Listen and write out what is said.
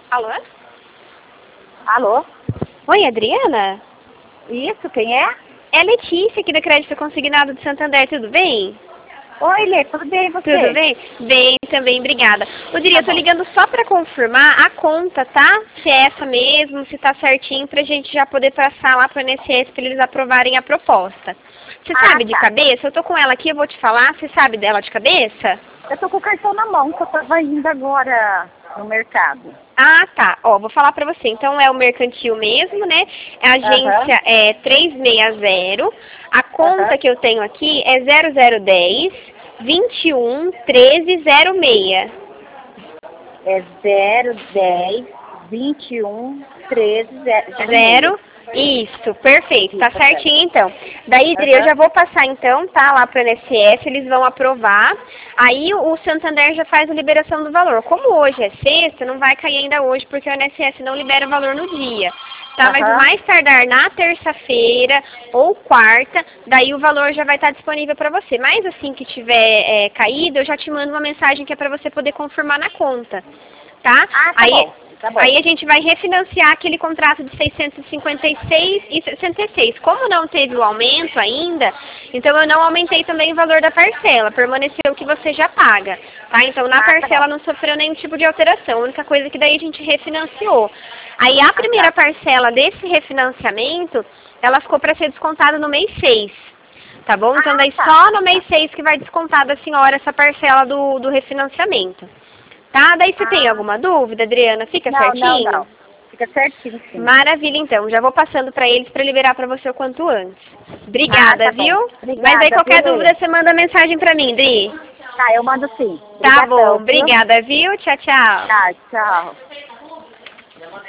Alô? Alô? Oi, Adriana? Isso, quem é? É a Letícia aqui da Crédito Consignado de Santander, tudo bem? Oi, Lê, tudo bem e você? Tudo bem? Bem, também, obrigada. Rodrigo, eu tô bom. ligando só pra confirmar a conta, tá? Se é essa mesmo, se tá certinho, pra gente já poder passar lá pro INSS pra eles aprovarem a proposta. Você sabe de Tá. cabeça? Eu tô com ela aqui, eu vou te falar. Você sabe dela de cabeça? Eu tô com o cartão na mão, que eu tava indo agora no mercado. Ah, tá. Ó, vou falar pra você. Então é o mercantil mesmo, né? A agência é 360. A conta que eu tenho aqui é 0010 21 1306. É 010 21 13 Zero. Isso, perfeito. Tá Isso, certinho então. Daí, Dri, eu já vou passar então, tá? Lá pro INSS, eles vão aprovar. Aí o Santander já faz a liberação do valor. Como hoje é sexta, não vai cair ainda hoje, porque o INSS não libera o valor no dia. Tá, mas o mais tardar na terça-feira ou quarta, daí o valor já vai estar disponível para você. Mas assim que tiver caído, eu já te mando uma mensagem que é para você poder confirmar na conta, tá? Aí a gente vai refinanciar aquele contrato de 656 e 66. Como não teve o aumento ainda, então eu não aumentei também o valor da parcela, permaneceu o que você já paga, tá? Então na parcela não sofreu nenhum tipo de alteração, a única coisa que daí a gente refinanciou. Aí a primeira parcela desse refinanciamento, ela ficou para ser descontada no mês 6, tá bom? Então daí só no mês 6 que vai descontar da senhora essa parcela do refinanciamento. Tá? Daí se tem alguma dúvida, Adriana, fica certinho? Não. Fica certinho, sim. Maravilha, então. Já vou passando para eles para liberar para você o quanto antes. Obrigada, viu? Obrigada, mas aí qualquer viu, dúvida você manda mensagem para mim, Dri. Tá, eu mando sim. Tá Obrigadão, bom, obrigada, viu? Tchau, tchau. Tá, tchau.